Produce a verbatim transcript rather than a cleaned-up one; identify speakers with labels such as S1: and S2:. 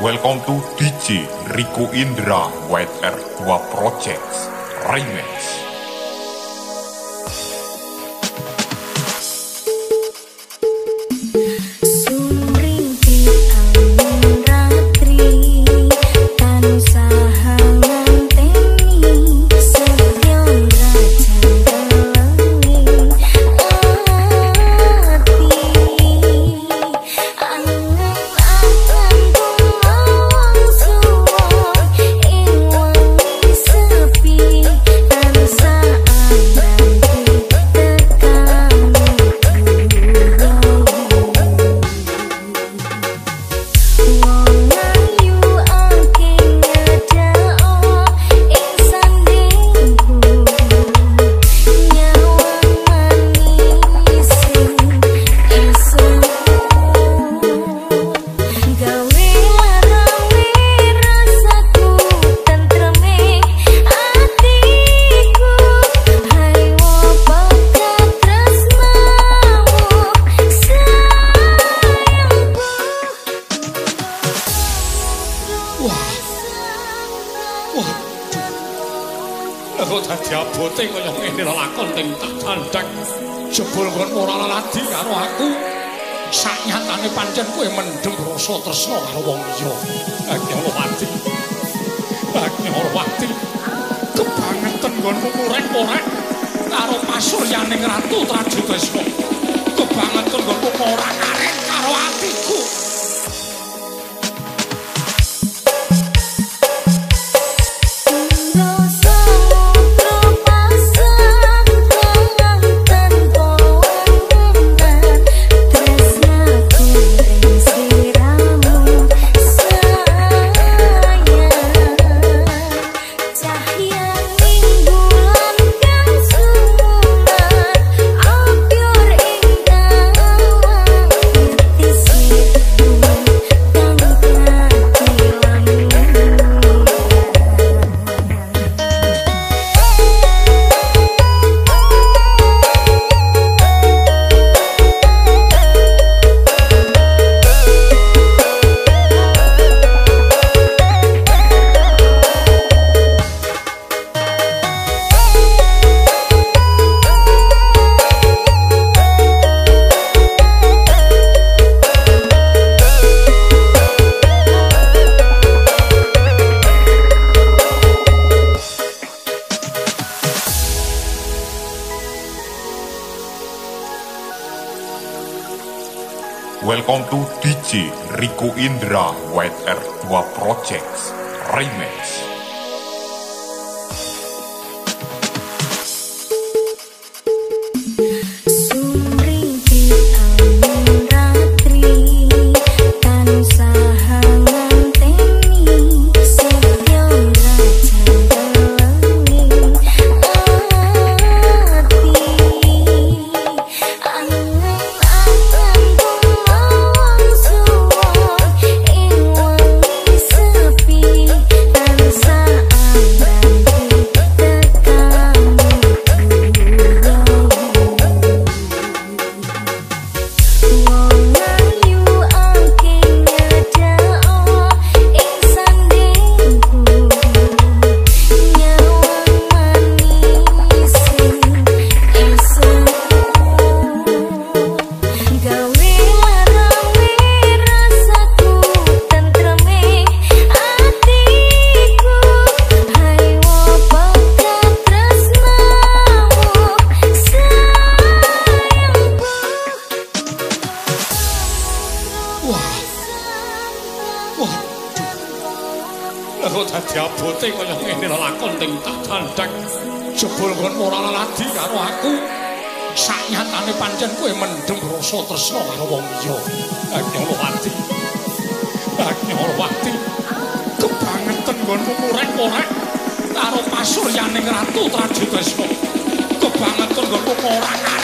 S1: Welcome to D J Rico Indra White R two Projects Remix.
S2: Kok dadi abote kaya ngene lho lakon ning tak tandhak jebul kon ora ladi karo aku sak nyatane pancen kowe mendem rasa tresna karo wong liya Agnawati Agnawati kebangetan nggonmu korek-korek karo pasuryaning Ratu Trajutresna kebangetan nggonmu ora karek karo atiku.
S1: Welcome to D J Rico Indra White R two Projects Remix.
S2: Kok dadi abote kaya ngene lho lakon ning tak tandhak jebul kon ora ladi karo aku sak nyatane pancen kowe mendem rasa tresna karo wong liya Agnawati Agnawati kebangetan nggonmu korek-korek karo pasuryaning Ratu Trajutresna kebangetan nggonmu ora